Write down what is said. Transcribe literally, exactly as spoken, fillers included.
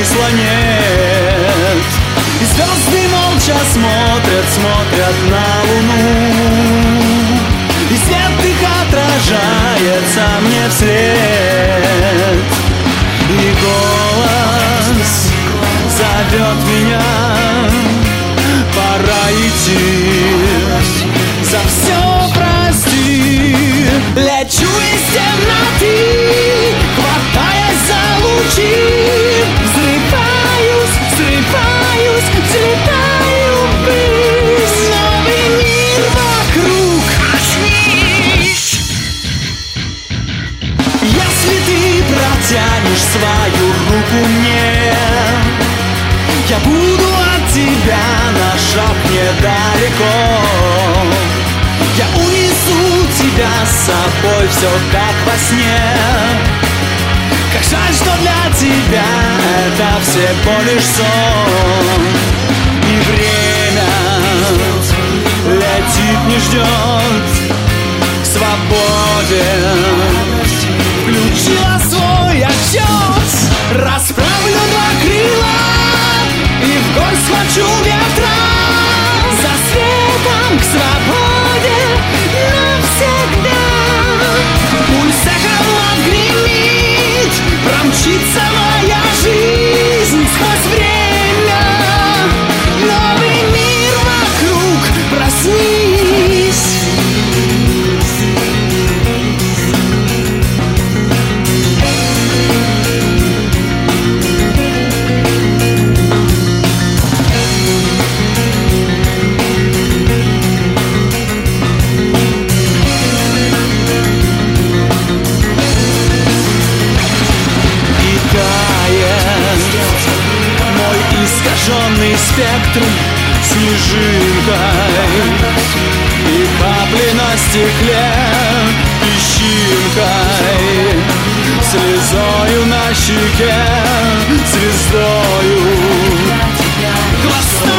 смысла нет. И звезды молча смотрят, смотрят на луну, и свет их отражается мне вслед. И голос зовет меня, пора идти, за все прости. Лечу из темноты, хватаясь за лучи, взрываюсь, взрываюсь, взлетаю ввысь. Новый мир вокруг. Проснись! Если ты протянешь свою руку мне, я буду от тебя на шаг недалеко. Я унесу тебя с собой, все как во сне. Как жаль, что для тебя это всего лишь сон. И время летит, не ждет к свободе. Включила свой отчет, расправлю два крыла и вгонь схвачу ветра. За светом к свободе навсегда. Пульс эхом отгремит, промчится моя жизнь сквозь время. Новый мир вокруг, проснись. Искаженный спектр снежинкой и капли на стекле песчинкой, слезою на щеке, звездою хвостом.